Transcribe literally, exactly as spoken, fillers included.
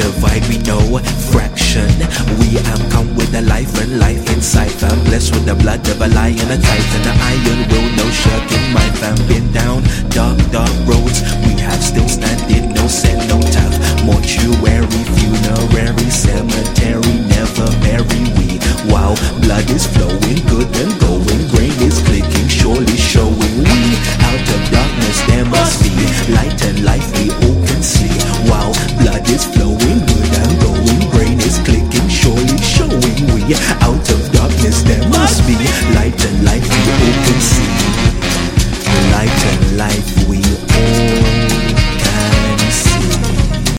divide, we know fraction. We am come with the life and life inside, fam. Blessed with the blood of a lion, a titan, an iron will, no shirking, my fam. Been down dark, dark roads, we have still standing, no sin, no tap. More true